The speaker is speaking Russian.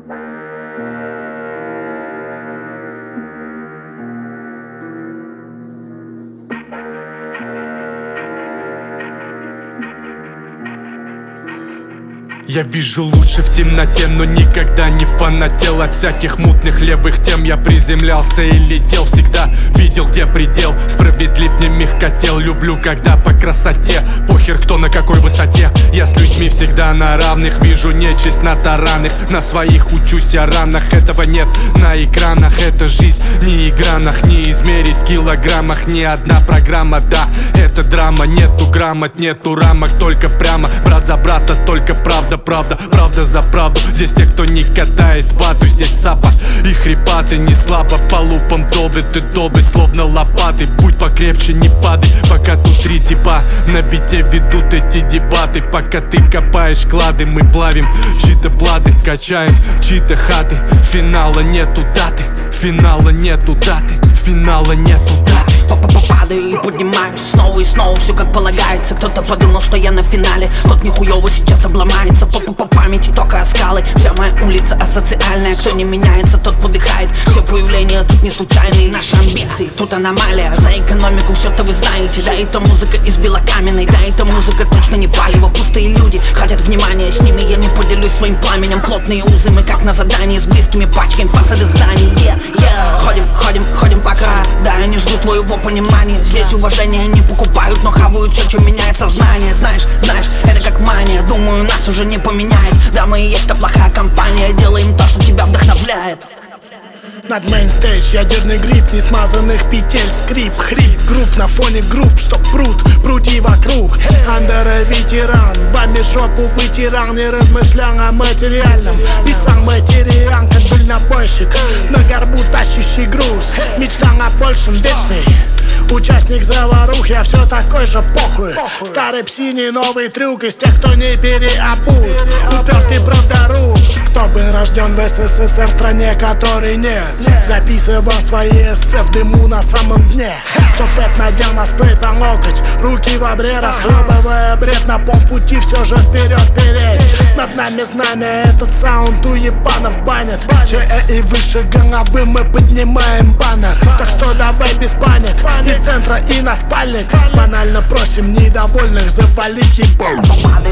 Я вижу лучше в темноте, но никогда не фанател от всяких мутных левых тем. Я приземлялся и летел, всегда видел, где предел. Справедлив не мягкотел, люблю, когда по красоте. Похер, кто на какой высоте. Я с людьми всегда на равных, вижу нечисть на таранах. На своих учусь я ранах, этого нет на экранах. Это жизнь не игранах, не измерить в килограммах. Ни одна программа, да, это драма. Нету грамот, нету рамок, только прямо. Брат за брата, только правда. Правда за правду. Здесь те, кто не катает вату. Здесь сапа и хрипаты не слабо по лупам долбят и долбят, словно лопаты. Будь покрепче, не падай, пока тут три типа на бите ведут эти дебаты. Пока ты копаешь клады, мы плавим чьи-то платы, качаем чьи-то хаты. Финала нету даты, финала нету даты, финала нету даты. Падаю и поднимаюсь снова и снова, все как полагается. Кто-то подумал, что я на финале, тот нихуёво сейчас обломается. По памяти только скалы, вся моя улица асоциальная. Кто не меняется, тот подыхает. Все появления тут не случайные, наши амбиции тут аномалия. За экономику все-то вы знаете, да, это музыка из белокаменной. Да, это музыка точно не палево. Пустые люди хотят внимания, с ними я не поделюсь своим пламенем. Плотные узы мы как на задании, с близкими пачками фасады зданий. Ходим пока, да, они ждут твоего понимания. Здесь уважение не покупают, но хавают все, что меняет сознание. Знаешь, это как мания, думаю, нас уже не поменяет. Да, мы и есть та плохая компания, делаем то, что тебя вдохновляет. Над мейнстейдж ядерный гриб, не смазанных петель, скрип, хрип, групп на фоне групп, что прути вокруг. Андера ветеран, вами жопу вытирал, не размышлял о материальном. И сам материал, как дальнобойщик, на горбу тащащий груз. Мечта о большем, вечный участник заварух, я все такой же похуй. Старый псиний новый трюк из тех, кто не переобут. Упертый правдоруб, кто был рожден в СССР, стране которой нет. Записывал свои эссе в дыму на самом дне. Кто фэт надел на спрей по локоть, руки в обре, расхлебывая бред. На полпути все же вперед переть. Над нами знамя, этот саунд у ебанов банит. ЧЭ и выше головы мы поднимаем баннер. Так что давай без паник, из центра и на спальник. Банально просим недовольных завалить ебан.